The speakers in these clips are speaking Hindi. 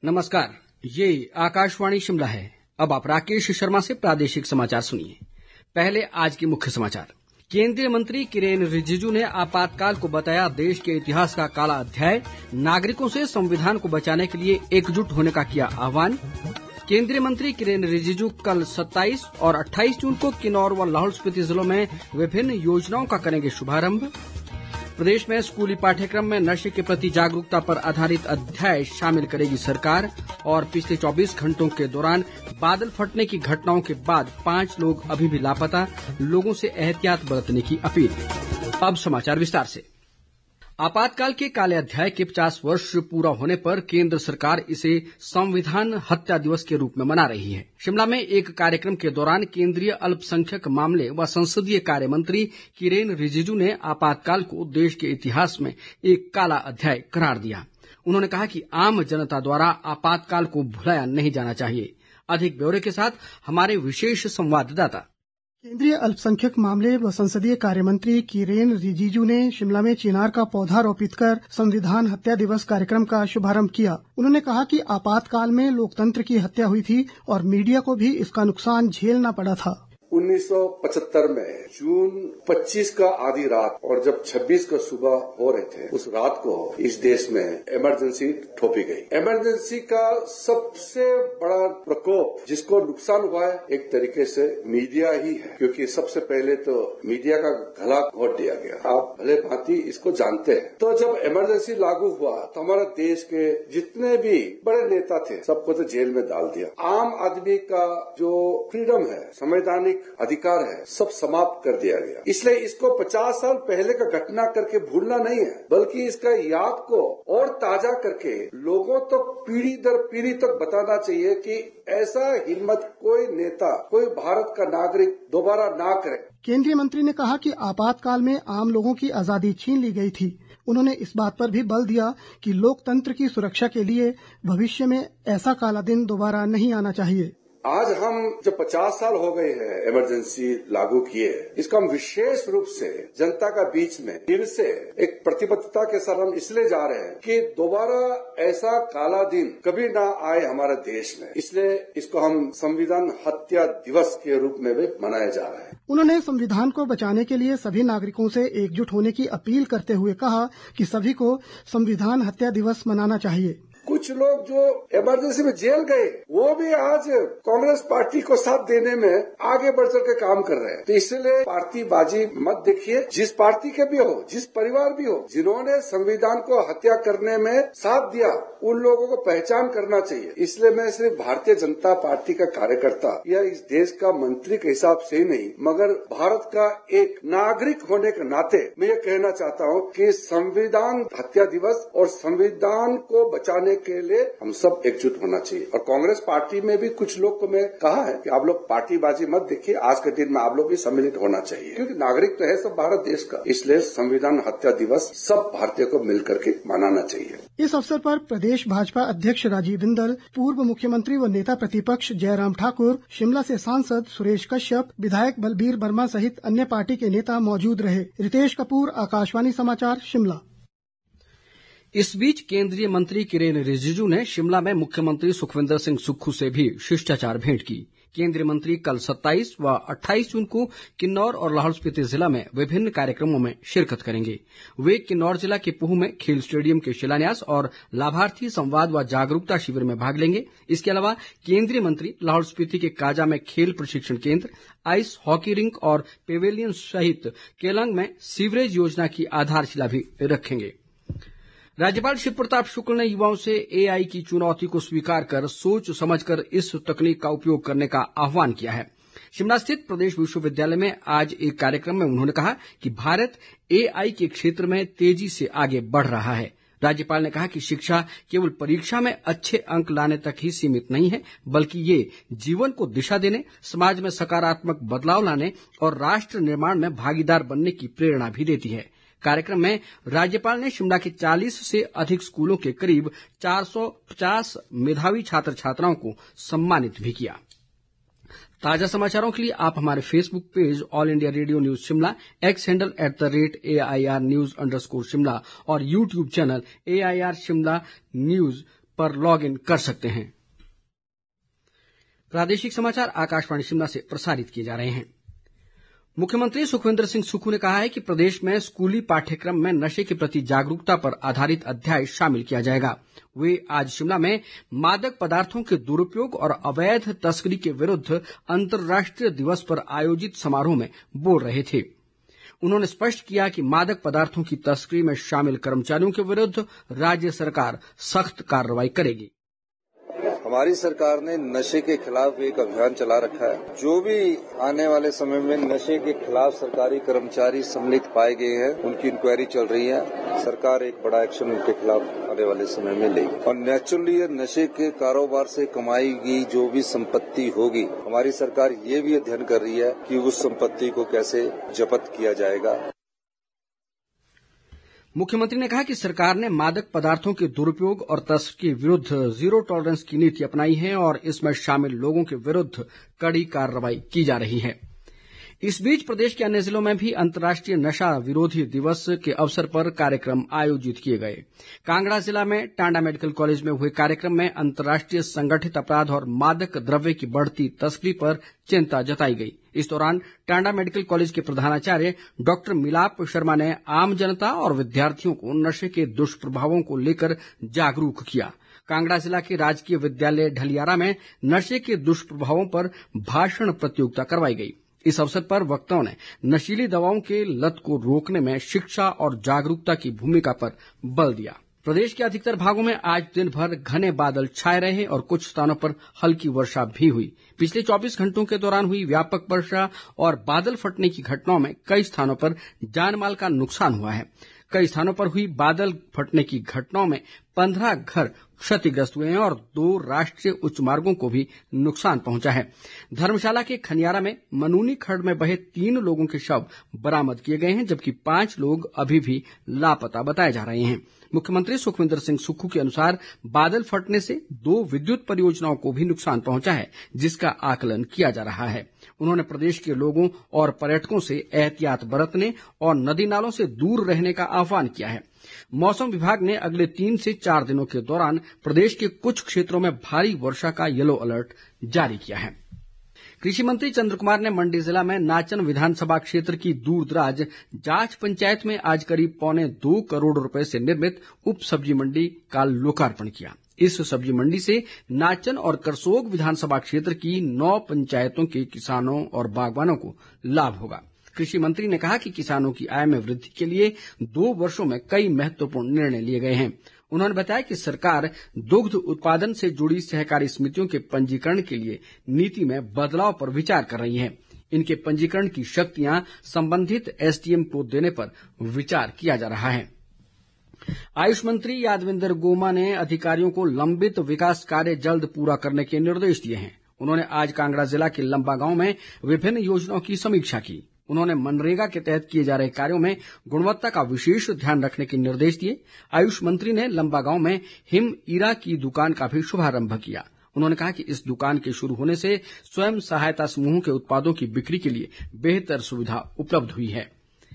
नमस्कार, ये आकाशवाणी शिमला है। अब आप राकेश शर्मा से प्रादेशिक समाचार सुनिए। पहले आज के मुख्य समाचार। केंद्रीय मंत्री किरेन रिजिजू ने आपातकाल को बताया देश के इतिहास का काला अध्याय। नागरिकों से संविधान को बचाने के लिए एकजुट होने का किया आह्वान। केंद्रीय मंत्री किरेन रिजिजू कल 27 और 28 जून को किन्नौर व लाहौल स्पीति जिलों में विभिन्न योजनाओं का करेंगे शुभारंभ। प्रदेश में स्कूली पाठ्यक्रम में नशे के प्रति जागरूकता पर आधारित अध्याय शामिल करेगी सरकार। और पिछले 24 घंटों के दौरान बादल फटने की घटनाओं के बाद 5 लोग अभी भी लापता। लोगों से एहतियात बरतने की अपील। अब समाचार विस्तार से। आपातकाल के काले अध्याय के 50 वर्ष पूरा होने पर केंद्र सरकार इसे संविधान हत्या दिवस के रूप में मना रही है। शिमला में एक कार्यक्रम के दौरान केंद्रीय अल्पसंख्यक मामले व संसदीय कार्य मंत्री किरेन रिजिजू ने आपातकाल को देश के इतिहास में एक काला अध्याय करार दिया। उन्होंने कहा कि आम जनता द्वारा आपातकाल को भुलाया नहीं जाना चाहिए। अधिक ब्यौरे के साथ हमारे विशेष संवाददाता। केंद्रीय अल्पसंख्यक मामले व संसदीय कार्य मंत्री किरेन रिजिजू ने शिमला में चिनार का पौधा रोपित कर संविधान हत्या दिवस कार्यक्रम का शुभारंभ किया। उन्होंने कहा कि आपातकाल में लोकतंत्र की हत्या हुई थी और मीडिया को भी इसका नुकसान झेलना पड़ा था। 1975 में जून 25 का आधी रात और जब 26 का सुबह हो रहे थे, उस रात को इस देश में इमरजेंसी थोपी गई। इमरजेंसी का सबसे बड़ा प्रकोप जिसको नुकसान हुआ है एक तरीके से मीडिया ही है, क्योंकि सबसे पहले तो मीडिया का गला घोट दिया गया। आप भले भांति इसको जानते हैं। तो जब इमरजेंसी लागू हुआ तो हमारे देश के जितने भी बड़े नेता थे सबको तो जेल में डाल दिया। आम आदमी का जो फ्रीडम है, संवैधानिक अधिकार है, सब समाप्त कर दिया गया। इसलिए इसको 50 साल पहले का घटना करके भूलना नहीं है, बल्कि इसका याद को और ताजा करके लोगों तो पीढ़ी दर पीढ़ी तक बताना चाहिए कि ऐसा हिम्मत कोई नेता, कोई भारत का नागरिक दोबारा ना करे। केंद्रीय मंत्री ने कहा कि आपातकाल में आम लोगों की आजादी छीन ली गई थी। उन्होंने इस बात पर भी बल दिया कि लोकतंत्र की सुरक्षा के लिए भविष्य में ऐसा काला दिन दोबारा नहीं आना चाहिए। आज हम जब 50 साल हो गए हैं इमरजेंसी लागू किए, इसका हम विशेष रूप से जनता का बीच में दिल से एक प्रतिबद्धता के साथ हम इसलिए जा रहे हैं कि दोबारा ऐसा काला दिन कभी ना आए हमारे देश में। इसलिए इसको हम संविधान हत्या दिवस के रूप में भी मनाया जा रहा है। उन्होंने संविधान को बचाने के लिए सभी नागरिकों से एकजुट होने की अपील करते हुए कहा कि सभी को संविधान हत्या दिवस मनाना चाहिए। कुछ लोग जो इमरजेंसी में जेल गए वो भी आज कांग्रेस पार्टी को साथ देने में आगे बढ़ चढ़ के काम कर रहे हैं। तो इसलिए पार्टीबाजी मत देखिए। जिस पार्टी के भी हो, जिस परिवार भी हो, जिन्होंने संविधान को हत्या करने में साथ दिया, उन लोगों को पहचान करना चाहिए। इसलिए मैं सिर्फ भारतीय जनता पार्टी का कार्यकर्ता या इस देश का मंत्री के हिसाब से ही नहीं, मगर भारत का एक नागरिक होने के नाते मैं ये कहना चाहता हूँ कि संविधान हत्या दिवस और संविधान को बचाने के लिए हम सब एकजुट होना चाहिए। और कांग्रेस पार्टी में भी कुछ लोग को मैं कहा है कि आप लोग पार्टीबाजी मत देखिए। आज के दिन में आप लोग भी सम्मिलित होना चाहिए, क्योंकि नागरिक तो है सब भारत देश का। इसलिए संविधान हत्या दिवस सब भारतीयों को मिलकर के मनाना चाहिए। इस अवसर पर प्रदेश भाजपा अध्यक्ष राजीव बिंदल, पूर्व मुख्यमंत्री व नेता प्रतिपक्ष जयराम ठाकुर, शिमला से सांसद सुरेश कश्यप, विधायक बलबीर वर्मा सहित अन्य पार्टी के नेता मौजूद रहे। रितेश कपूर, आकाशवाणी समाचार, शिमला। इस बीच केंद्रीय मंत्री किरेन रिजिजू ने शिमला में मुख्यमंत्री सुखविंदर सिंह सुक्खू से भी शिष्टाचार भेंट की। केंद्रीय मंत्री कल 27 व 28 जून को किन्नौर और लाहौल स्पीति जिला में विभिन्न कार्यक्रमों में शिरकत करेंगे। वे किन्नौर जिला के पूह में खेल स्टेडियम के शिलान्यास और लाभार्थी संवाद व जागरूकता शिविर में भाग लेंगे। इसके अलावा केंद्रीय मंत्री लाहौल स्पीति के काजा में खेल प्रशिक्षण केंद्र, आइस हॉकी रिंक और पेवेलियन सहित केलंग में सीवरेज योजना की आधारशिला भी रखेंगे। राज्यपाल शिव प्रताप शुक्ल ने युवाओं से एआई की चुनौती को स्वीकार कर सोच समझकर इस तकनीक का उपयोग करने का आह्वान किया है। शिमला स्थित प्रदेश विश्वविद्यालय में आज एक कार्यक्रम में उन्होंने कहा कि भारत एआई के क्षेत्र में तेजी से आगे बढ़ रहा है। राज्यपाल ने कहा कि शिक्षा केवल परीक्षा में अच्छे अंक लाने तक ही सीमित नहीं है, बल्कि ये जीवन को दिशा देने, समाज में सकारात्मक बदलाव लाने और राष्ट्र निर्माण में भागीदार बनने की प्रेरणा भी देती है। कार्यक्रम में राज्यपाल ने शिमला के 40 से अधिक स्कूलों के करीब 450 मेधावी छात्र छात्राओं को सम्मानित भी किया। ताजा समाचारों के लिए आप हमारे Facebook page All India Radio news Shimla, X handle @AIR News_शिमला और YouTube channel AIR Shimla news पर लॉग इन कर सकते हैं। प्रादेशिक समाचार आकाशवाणी शिमला से प्रसारित किए जा रहे हैं। मुख्यमंत्री सुखविंदर सिंह सुक्खू ने कहा है कि प्रदेश में स्कूली पाठ्यक्रम में नशे के प्रति जागरूकता पर आधारित अध्याय शामिल किया जाएगा। वे आज शिमला में मादक पदार्थों के दुरुपयोग और अवैध तस्करी के विरुद्ध अंतर्राष्ट्रीय दिवस पर आयोजित समारोह में बोल रहे थे। उन्होंने स्पष्ट किया कि मादक पदार्थों की तस्करी में शामिल कर्मचारियों के विरुद्ध राज्य सरकार सख्त कार्रवाई करेगी। हमारी सरकार ने नशे के खिलाफ एक अभियान चला रखा है। जो भी आने वाले समय में नशे के खिलाफ सरकारी कर्मचारी सम्मिलित पाए गए हैं, उनकी इंक्वायरी चल रही है। सरकार एक बड़ा एक्शन उनके खिलाफ आने वाले समय में लेगी और नेचुरली नशे के कारोबार से कमाई गई जो भी संपत्ति होगी, हमारी सरकार ये भी अध्ययन कर रही है कि उस संपत्ति को कैसे जब्त किया जाएगा। मुख्यमंत्री ने कहा कि सरकार ने मादक पदार्थों के दुरुपयोग और तस्करी के विरुद्ध जीरो टॉलरेंस की नीति अपनाई है और इसमें शामिल लोगों के विरुद्ध कड़ी कार्रवाई की जा रही है। इस बीच प्रदेश के अन्य जिलों में भी अंतर्राष्ट्रीय नशा विरोधी दिवस के अवसर पर कार्यक्रम आयोजित किए गए। कांगड़ा जिला में टांडा मेडिकल कॉलेज में हुए कार्यक्रम में अंतर्राष्ट्रीय संगठित अपराध और मादक द्रव्य की बढ़ती तस्करी पर चिंता जताई गई। इस दौरान टांडा मेडिकल कॉलेज के प्रधानाचार्य डॉक्टर मिलाप शर्मा ने आम जनता और विद्यार्थियों को नशे के दुष्प्रभावों को लेकर जागरूक किया। कांगड़ा जिला के राजकीय विद्यालय ढलियारा में नशे के दुष्प्रभावों पर भाषण प्रतियोगिता करवाई गई। इस अवसर पर वक्ताओं ने नशीली दवाओं के लत को रोकने में शिक्षा और जागरूकता की भूमिका पर बल दिया। प्रदेश के अधिकतर भागों में आज दिन भर घने बादल छाए रहे और कुछ स्थानों पर हल्की वर्षा भी हुई। पिछले 24 घंटों के दौरान हुई व्यापक वर्षा और बादल फटने की घटनाओं में कई स्थानों पर जानमाल का नुकसान हुआ है। कई स्थानों पर हुई बादल फटने की घटनाओं में 15 घर क्षतिग्रस्त हुए हैं और 2 राष्ट्रीय उच्च मार्गों को भी नुकसान पहुंचा है। धर्मशाला के खनियारा में मनूनी खड्ड में बहे 3 लोगों के शव बरामद किए गए हैं, जबकि 5 लोग अभी भी लापता बताए जा रहे हैं। मुख्यमंत्री सुखविंदर सिंह सुक्खू के अनुसार बादल फटने से 2 विद्युत परियोजनाओं को भी नुकसान पहुंचा है, जिसका आकलन किया जा रहा है। उन्होंने प्रदेश के लोगों और पर्यटकों से एहतियात बरतने और नदी नालों से दूर रहने का आह्वान किया है। मौसम विभाग ने अगले 3 से 4 दिनों के दौरान प्रदेश के कुछ क्षेत्रों में भारी वर्षा का येलो अलर्ट जारी किया है। कृषि मंत्री चंद्र कुमार ने मंडी जिला में नाचन विधानसभा क्षेत्र की दूरदराज जाच पंचायत में आज करीब 2.25 करोड़ रुपए से निर्मित उप सब्जी मंडी का लोकार्पण किया। इस सब्जी मंडी से नाचन और करसोग विधानसभा क्षेत्र की 9 पंचायतों के किसानों और बागवानों को लाभ होगा। कृषि मंत्री ने कहा कि किसानों की आय में वृद्धि के लिए 2 वर्षों में कई महत्वपूर्ण निर्णय लिए गए हैं। उन्होंने बताया कि सरकार दुग्ध उत्पादन से जुड़ी सहकारी समितियों के पंजीकरण के लिए नीति में बदलाव पर विचार कर रही है। इनके पंजीकरण की शक्तियां संबंधित एसडीएम को देने पर विचार किया जा रहा है। आयुष मंत्री यादविंदर गोमा ने अधिकारियों को लंबित विकास कार्य जल्द पूरा करने के निर्देश दिए हैं। उन्होंने आज कांगड़ा जिला के लंबा गांव में विभिन्न योजनाओं की समीक्षा की। उन्होंने मनरेगा के तहत किए जा रहे कार्यों में गुणवत्ता का विशेष ध्यान रखने के निर्देश दिए। आयुष मंत्री ने लंबा गांव में हिम ईरा की दुकान का भी शुभारंभ किया। उन्होंने कहा कि इस दुकान के शुरू होने से स्वयं सहायता समूहों के उत्पादों की बिक्री के लिए बेहतर सुविधा उपलब्ध हुई है।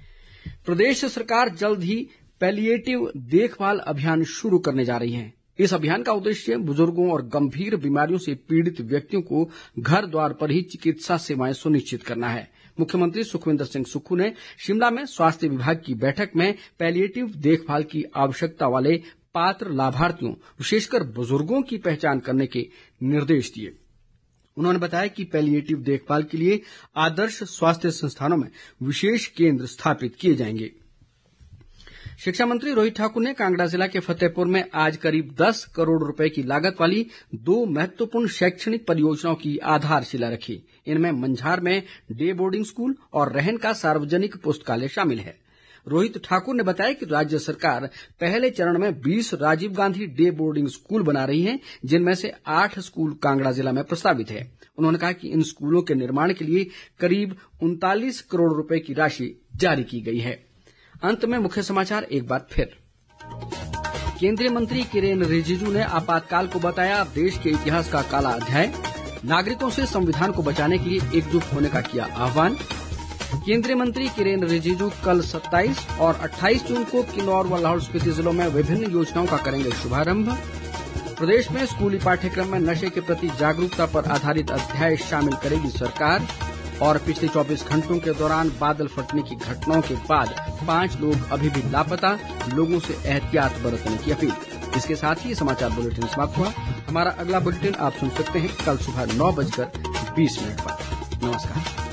प्रदेश सरकार जल्द ही पैलिएटिव देखभाल अभियान शुरू करने जा रही है। इस अभियान का उद्देश्य बुजुर्गों और गंभीर बीमारियों से पीड़ित व्यक्तियों को घर द्वार पर ही चिकित्सा सेवाएं सुनिश्चित करना है। मुख्यमंत्री सुखविंदर सिंह सुक्खू ने शिमला में स्वास्थ्य विभाग की बैठक में पैलिएटिव देखभाल की आवश्यकता वाले पात्र लाभार्थियों, विशेषकर बुजुर्गों की पहचान करने के निर्देश दिए। उन्होंने बताया कि पैलिएटिव देखभाल के लिए आदर्श स्वास्थ्य संस्थानों में विशेष केंद्र स्थापित किए जाएंगे। शिक्षा मंत्री रोहित ठाकुर ने कांगड़ा जिला के फतेहपुर में आज करीब 10 करोड़ रुपए की लागत वाली 2 महत्वपूर्ण शैक्षणिक परियोजनाओं की आधारशिला रखी। इनमें मंझार में डे बोर्डिंग स्कूल और रहन का सार्वजनिक पुस्तकालय शामिल है। रोहित ठाकुर ने बताया कि राज्य सरकार पहले चरण में 20 Rajiv Gandhi day boarding school बना रही है, जिनमें से 8 स्कूल कांगड़ा जिला में प्रस्तावित है। उन्होंने कहा कि इन स्कूलों के निर्माण के लिए करीब 39 करोड़ रुपए की राशि जारी की गई है। अंत में मुख्य समाचार एक बार फिर। केंद्रीय मंत्री किरेन रिजिजू ने आपातकाल को बताया देश के इतिहास का काला अध्याय। नागरिकों से संविधान को बचाने के लिए एकजुट होने का किया आह्वान। केंद्रीय मंत्री किरेन रिजिजू कल 27 और 28 जून को किन्नौर व लाहौल स्पीति जिलों में विभिन्न योजनाओं का करेंगे शुभारंभ। प्रदेश में स्कूली पाठ्यक्रम में नशे के प्रति जागरूकता पर आधारित अध्याय शामिल करेगी सरकार। और पिछले 24 घंटों के दौरान बादल फटने की घटनाओं के बाद 5 लोग अभी भी लापता, लोगों से एहतियात बरतने की अपील। इसके साथ ही समाचार बुलेटिन समाप्त हुआ। हमारा अगला बुलेटिन आप सुन सकते हैं कल सुबह 9:20 पर। नमस्कार।